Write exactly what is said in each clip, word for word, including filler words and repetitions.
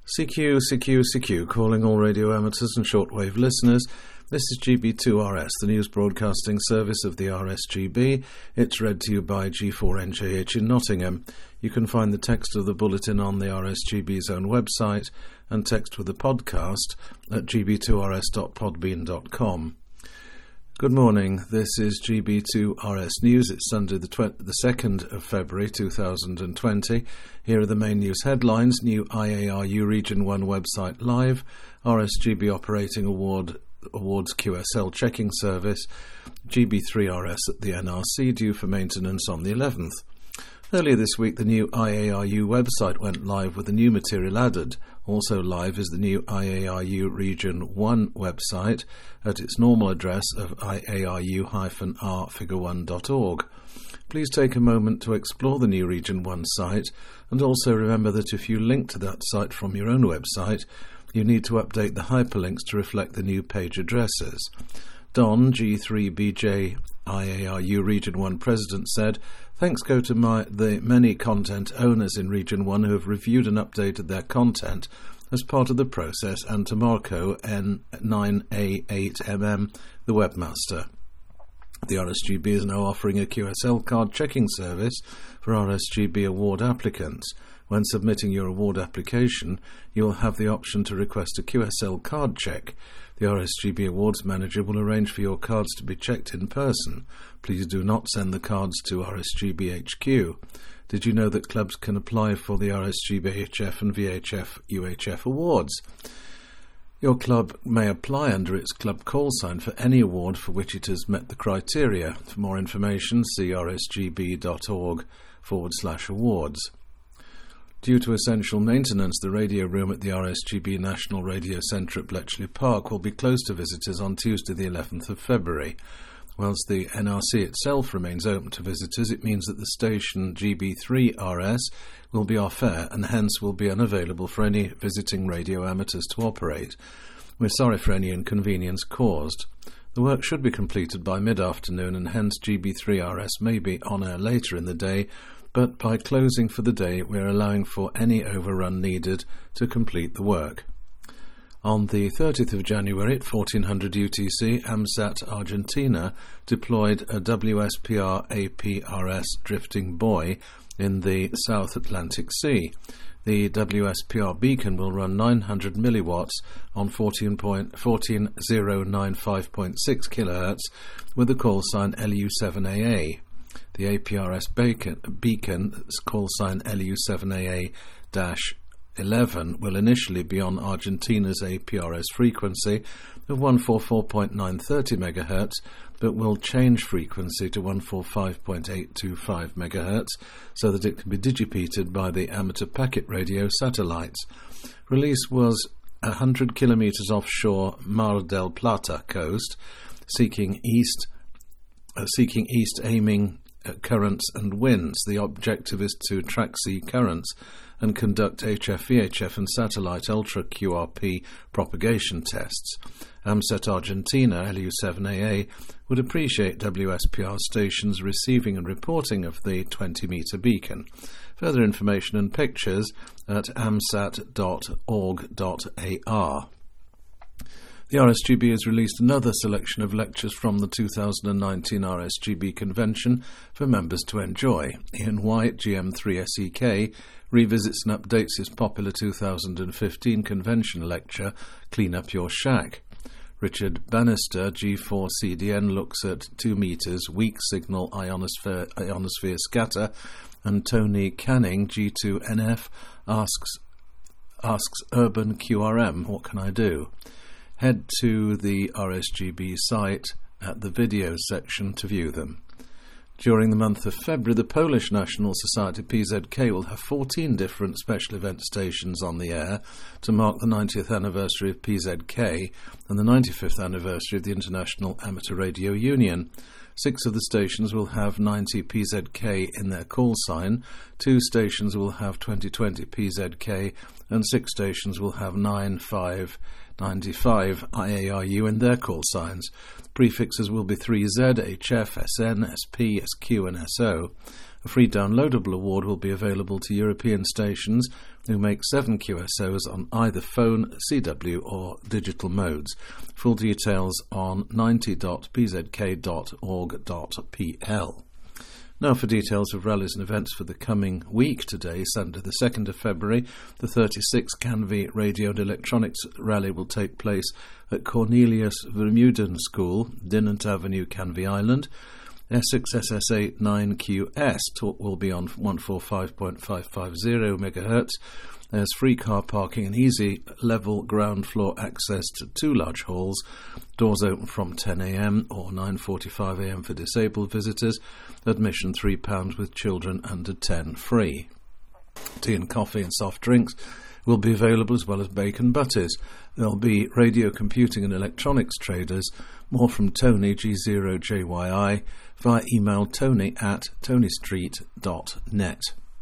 C Q, C Q, C Q, calling all radio amateurs and shortwave listeners. This is G B two R S, the news broadcasting service of the R S G B. It's read to you by G four N J H in Nottingham. You can find the text of the bulletin on the R S G B's own website and text with the podcast at g b two r s dot podbean dot com. Good morning, this is G B two R S News. It's Sunday the, tw- the second of February two thousand twenty. Here are the main news headlines. New I A R U Region one website live. R S G B operating award awards Q S L checking service. G B three R S at the N R C due for maintenance on the eleventh. Earlier this week, the new I A R U website went live with the new material added. Also live is the new I A R U Region one website at its normal address of I A R U R figure one dot org. Please take a moment to explore the new Region one site, and also remember that if you link to that site from your own website, you need to update the hyperlinks to reflect the new page addresses. Don, G three B J I A R U Region one President, said, "Thanks go to my, the many content owners in Region one who have reviewed and updated their content as part of the process, and to Marco N nine A eight M M, the webmaster. The R S G B is now offering a Q S L card checking service for R S G B award applicants. When submitting your award application, you will have the option to request a Q S L card check. The R S G B Awards Manager will arrange for your cards to be checked in person. Please do not send the cards to R S G B H Q. Did you know that clubs can apply for the R S G B H F and V H F U H F awards? Your club may apply under its club call sign for any award for which it has met the criteria. For more information, see rsgb.org forward slash awards. Due to essential maintenance, the radio room at the R S G B National Radio Centre at Bletchley Park will be closed to visitors on Tuesday the eleventh of February. Whilst the N R C itself remains open to visitors, it means that the station G B three R S will be off air and hence will be unavailable for any visiting radio amateurs to operate. We're sorry for any inconvenience caused. The work should be completed by mid-afternoon and hence G B three R S may be on air later in the day, but by closing for the day, we're allowing for any overrun needed to complete the work. On the thirtieth of January at fourteen hundred U T C, AMSAT Argentina deployed a W S P R A P R S drifting buoy in the South Atlantic Sea. The W S P R beacon will run nine hundred milliwatts on fourteen thousand ninety-five point six kilohertz with the call sign L U seven A A. The A P R S beacon, beacon call sign L U seven A A eleven, will initially be on Argentina's A P R S frequency of one forty-four point nine three zero megahertz, but will change frequency to one forty-five point eight two five megahertz so that it can be digipeated by the amateur packet radio satellites. Release was one hundred kilometers offshore Mar del Plata coast, seeking east, uh, seeking east aiming uh, currents and winds. The objective is to track sea currents and conduct H F, V H F and satellite ultra Q R P propagation tests. AMSAT Argentina, L U seven A A, would appreciate W S P R stations receiving and reporting of the twenty metre beacon. Further information and pictures at amsat dot org dot a r. The R S G B has released another selection of lectures from the two thousand nineteen R S G B convention for members to enjoy. Ian White, G M three S E K, revisits and updates his popular two thousand fifteen convention lecture, Clean Up Your Shack. Richard Bannister, G four C D N, looks at two metres, weak signal ionosphere, ionosphere scatter, and Tony Canning, G two N F, asks, asks Urban Q R M, what can I do? Head to the R S G B site at the videos section to view them. During the month of February, the Polish National Society P Z K will have fourteen different special event stations on the air to mark the ninetieth anniversary of P Z K and the ninety-fifth anniversary of the International Amateur Radio Union. Six of the stations will have ninety P Z K in their call sign, two stations will have twenty twenty P Z K, and six stations will have nine five ninety-five I A R U in their call signs. Prefixes will be three Z, H F, S N, S P, S Q and S O. A free downloadable award will be available to European stations who make seven Q S Os on either phone, C W or digital modes. Full details on ninety dot b z k dot org dot p l. Now for details of rallies and events for the coming week. Today, Sunday the second of February, the thirty-sixth Canvey Radio and Electronics Rally will take place at Cornelius Vermeulen School, Dinant Avenue, Canvey Island. Essex S S eight nine Q S talk will be on one forty-five point five five zero megahertz. There's free car parking and easy level ground floor access to two large halls. Doors open from ten a m or nine forty-five a m for disabled visitors. Admission three pounds with children under ten free. Tea and coffee and soft drinks will be available, as well as bacon butties. There'll be radio computing and electronics traders. More from Tony, G zero J Y I, via email tony at tonystreet dot net.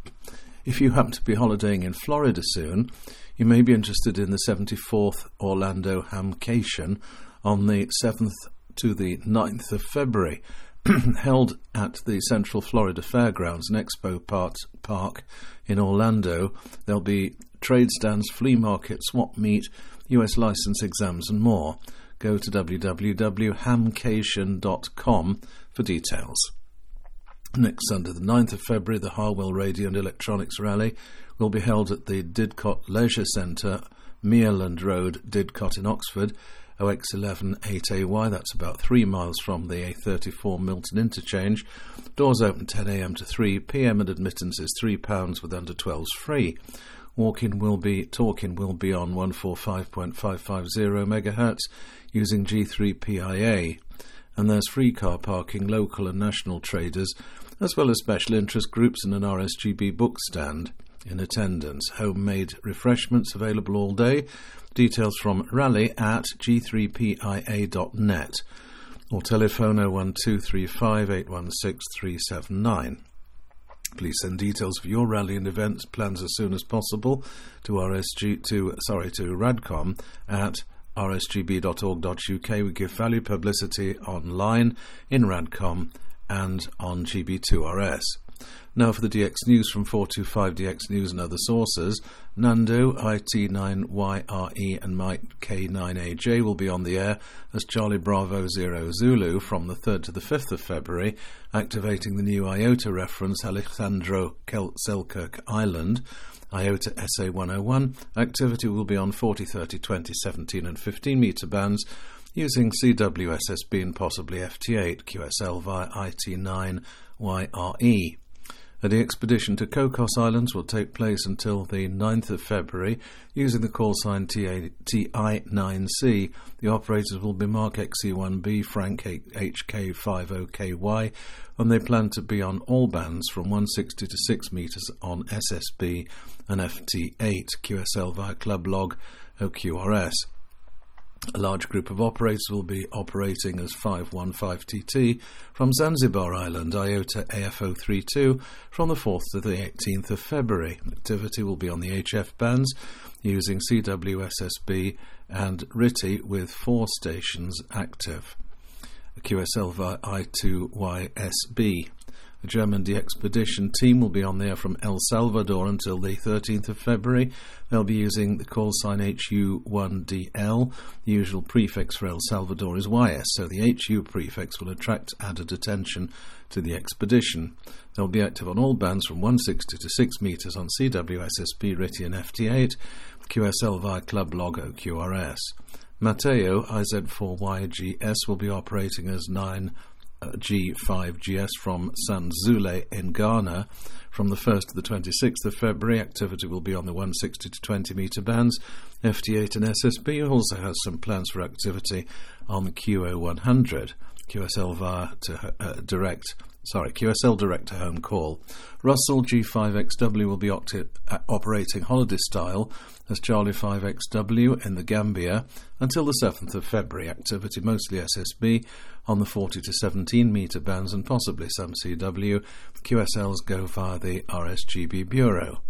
If you happen to be holidaying in Florida soon, you may be interested in the seventy-fourth Orlando Hamcation on the seventh to the ninth of February, held at the Central Florida Fairgrounds and Expo Park in Orlando. There'll be trade stands, flea market, swap meet, U S license exams and more. Go to w w w dot hamcation dot com for details. Next Sunday, the ninth of February, the Harwell Radio and Electronics Rally will be held at the Didcot Leisure Centre, Mereland Road, Didcot in Oxford, O X eleven eight A Y. That's about three miles from the A thirty-four Milton interchange. Doors open ten a m to three p m and admittance is three pounds with under twelves free. Walk-in will be, talk-in will be on one forty-five point five five zero megahertz using G three P I A. And there's free car parking, local and national traders, as well as special interest groups and an R S G B book stand in attendance. Homemade refreshments available all day. Details from rally at g three p i a dot net or telephone oh one two three five eight one six three seven nine. Please send details of your rally and events plans as soon as possible to R S G to sorry to Radcom at r s g b dot org dot u k. We give value publicity online in Radcom and on G B two R S. Now for the D X News from four two five D X News and other sources. Nando, I T nine Y R E and Mike K nine A J will be on the air as Charlie Bravo Zero Zulu from the third to the fifth of February, activating the new IOTA reference Alejandro Selkirk Island. IOTA S A one oh one. Activity will be on forty, thirty, twenty, seventeen and fifteen metre bands using C W S S B and possibly F T eight, Q S L via I T nine Y R E. The expedition to Cocos Islands will take place until the ninth of February using the call sign T I nine C. The operators will be Mark X E one B, Frank H K fifty K Y, and they plan to be on all bands from one sixty to six metres on S S B and F T eight, Q S L via Club Log O Q R S. A large group of operators will be operating as five one five T T from Zanzibar Island, IOTA A F O thirty-two, from the fourth to the eighteenth of February. Activity will be on the H F bands using C W S S B and R T I with four stations active. Q S L via I two Y S B. The German de-expedition team will be on there from El Salvador until the thirteenth of February. They'll be using the call sign H U one D L. The usual prefix for El Salvador is Y S, so the H U prefix will attract added attention to the expedition. They'll be active on all bands from one sixty to six metres on C W S S B, R T I and F T eight, Q S L via Club Log O Q R S. Mateo, I Z four Y G S, will be operating as nine G five G S from San Zule in Ghana. From the first to the twenty-sixth of February, activity will be on the one sixty to twenty metre bands. F T eight and S S B also has some plans for activity on the Q O one hundred. Q S L via to uh, direct, sorry, Q S L direct to home call. Russell G five X W will be octi- uh, operating holiday style as Charlie five X W in the Gambia until the seventh of February. Activity mostly S S B on the forty to seventeen metre bands and possibly some C W. Q S Ls go via the R S G B Bureau.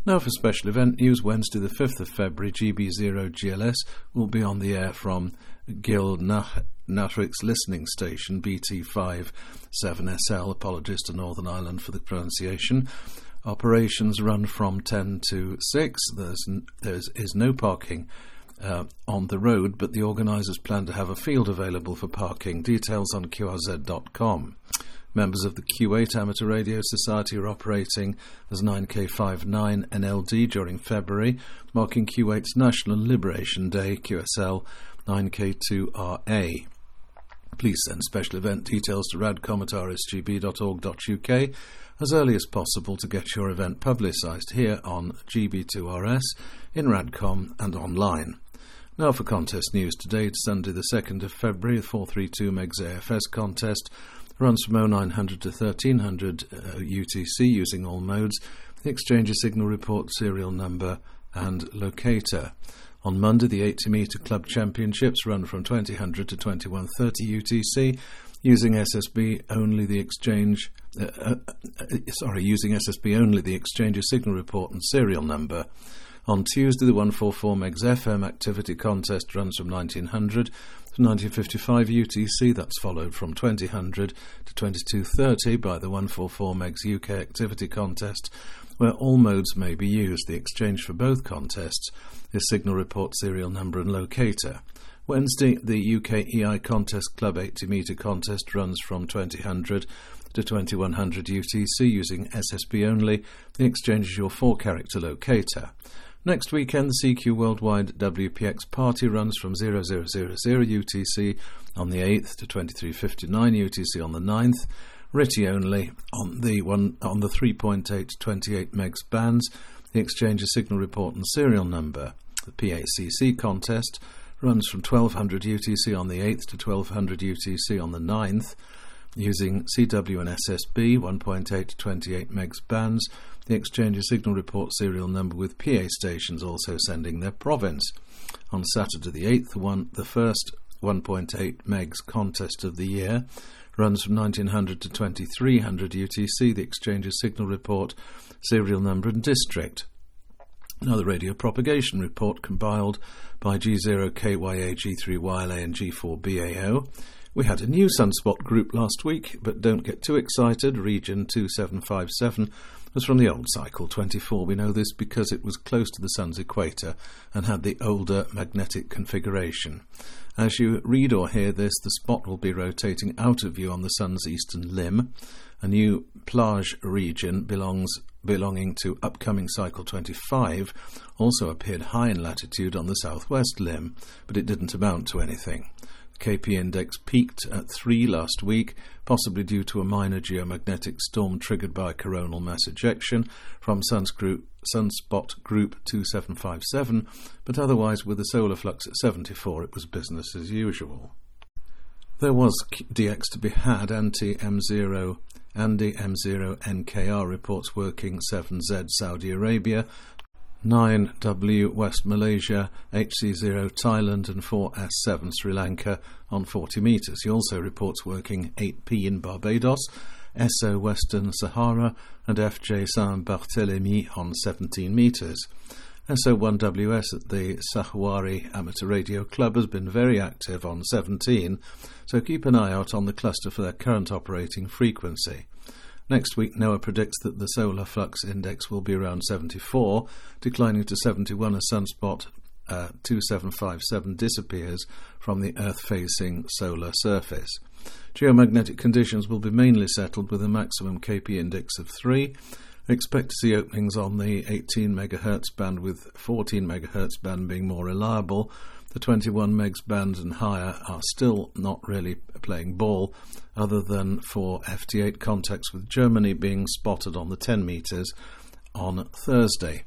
Now for special event news, Wednesday the fifth of February, G B zero G L S will be on the air from Gil Natwick's listening station, B T five seven S L, apologies to Northern Ireland for the pronunciation. Operations run from ten to six. There's, there is no parking uh, on the road, but the organisers plan to have a field available for parking. Details on Q R Z dot com. Members of the Q eight Amateur Radio Society are operating as nine K fifty-nine N L D during February, marking Q eight's National Liberation Day, Q S L nine K two R A. Please send special event details to radcom at r s g b dot org dot u k as early as possible to get your event publicised here on G B two R S, in Radcom and online. Now for contest news. Today, Sunday the second of February, the four thirty-two megs A F S contest runs from oh nine hundred to thirteen hundred uh, U T C using all modes, the exchange a signal report serial number and locator. On Monday, the eighty metre Club Championships run from twenty hundred to twenty-one thirty U T C using S S B only the exchange uh, uh, uh, sorry using S S B only the exchange a signal report and serial number. On Tuesday, the one forty-four megs F M activity contest runs from nineteen hundred to nineteen fifty-five U T C. That's followed from twenty hundred to twenty-two thirty by the one forty-four megs U K activity contest, where all modes may be used. The exchange for both contests is signal report serial number and locator. Wednesday, the U K E I Contest Club eighty metre contest runs from twenty hundred to twenty-one hundred U T C using S S B only. The exchange is your four-character locator. Next weekend, the C Q Worldwide W P X Party runs from zero zero zero zero U T C on the eighth to twenty-three fifty-nine U T C on the ninth. R I T I only on the one on the three point eight to twenty-eight megs bands. The exchange is signal report and serial number. The P A C C contest runs from twelve hundred U T C on the eighth to twelve hundred U T C on the ninth. Using C W and S S B one point eight to twenty-eight megs bands. The exchange is signal report serial number with P A stations also sending their province. On Saturday the eighth, the, one, the first one point eight megs contest of the year runs from nineteen hundred to twenty-three hundred U T C. The exchange is signal report, serial number and district. Another radio propagation report compiled by G zero K Y A, G three Y L A and G four B A O. We had a new sunspot group last week, but don't get too excited. Region two seven five seven was from the old cycle twenty-four. We know this because it was close to the sun's equator and had the older magnetic configuration. As you read or hear this, the spot will be rotating out of view on the sun's eastern limb. A new plage region belongs belonging to upcoming cycle twenty-five also appeared high in latitude on the southwest limb, but it didn't amount to anything. The K P index peaked at three last week, possibly due to a minor geomagnetic storm triggered by coronal mass ejection from group, sunspot group two seven five seven, but otherwise with the solar flux at seventy-four it was business as usual. There was D X to be had. Anti-M zero Andy M zero N K R reports working seven Z Saudi Arabia, nine W West Malaysia, H C zero Thailand and four S seven Sri Lanka on forty metres. He also reports working eight P in Barbados, S O Western Sahara and F J Saint Barthélemy on seventeen metres. S O one W S at the Sahwari Amateur Radio Club has been very active on seventeen, so keep an eye out on the cluster for their current operating frequency. Next week, NOAA predicts that the solar flux index will be around seventy-four, declining to seventy-one as sunspot uh, two seven five seven disappears from the Earth-facing solar surface. Geomagnetic conditions will be mainly settled with a maximum K P index of three. Expect to see openings on the eighteen megahertz band, with fourteen megahertz band being more reliable. The twenty-one megs band and higher are still not really playing ball, other than for F T eight contacts with Germany being spotted on the ten metres on Thursday.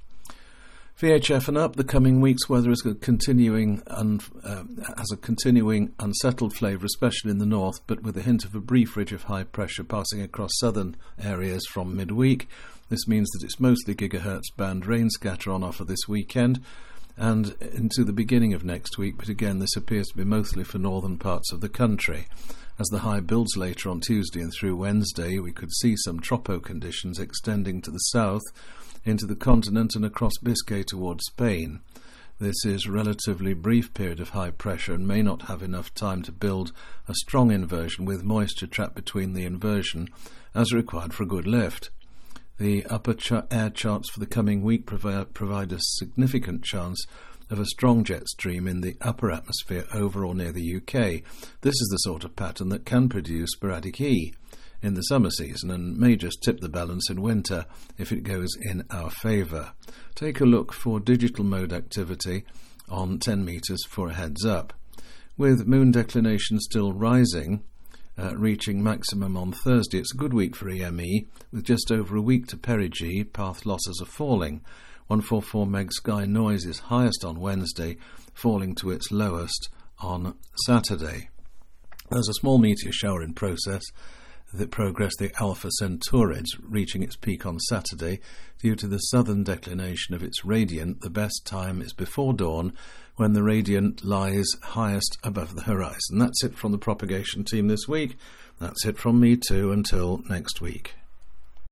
V H F and up, the coming weeks' weather is a continuing un, uh, has a continuing unsettled flavour, especially in the north, but with a hint of a brief ridge of high pressure passing across southern areas from midweek. This means that it's mostly gigahertz band rain scatter on offer this weekend and into the beginning of next week, but again this appears to be mostly for northern parts of the country. As the high builds later on Tuesday and through Wednesday, we could see some tropo conditions extending to the south, into the continent and across Biscay towards Spain. This is a relatively brief period of high pressure and may not have enough time to build a strong inversion with moisture trapped between the inversion as required for a good lift. The upper ch- air charts for the coming week provi- provide a significant chance of a strong jet stream in the upper atmosphere over or near the U K. This is the sort of pattern that can produce sporadic E in the summer season and may just tip the balance in winter if it goes in our favour. Take a look for digital mode activity on ten metres for a heads up. With moon declination still rising, uh, reaching maximum on Thursday, it's a good week for E M E, with just over a week to perigee. Path losses are falling. one forty-four meg sky noise is highest on Wednesday, falling to its lowest on Saturday. There's a small meteor shower in process that progressed the Alpha Centaurids, reaching its peak on Saturday. Due to the southern declination of its radiant, the best time is before dawn, when the radiant lies highest above the horizon. That's it from the propagation team this week. That's it from me too, until next week.